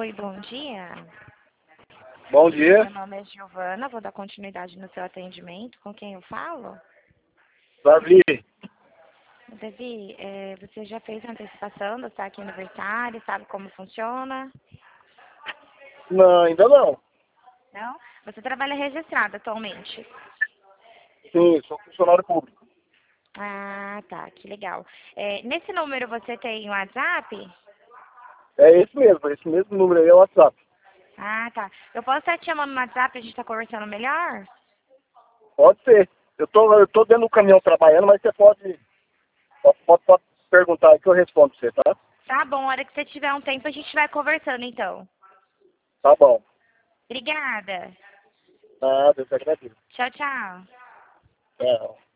Oi, bom dia. Bom dia, Meu nome é Giovana, vou dar continuidade no seu atendimento. Com quem eu falo? Davi. Davi, você já fez a antecipação do saque aniversário, sabe como funciona? Não, ainda não. Não? Você trabalha registrado atualmente? Sim, sou funcionário público. Ah, tá, que legal. Nesse número você tem o WhatsApp? É esse mesmo número aí é o WhatsApp. Ah, tá. Eu posso estar te chamando no WhatsApp e a gente tá conversando melhor? Pode ser. Eu tô dentro do caminhão trabalhando, mas você pode perguntar aí que eu respondo pra você, tá? Tá bom, a hora que você tiver um tempo a gente vai conversando então. Tá bom. Obrigada. Nada, eu te agradeço. Tchau, tchau. Tchau.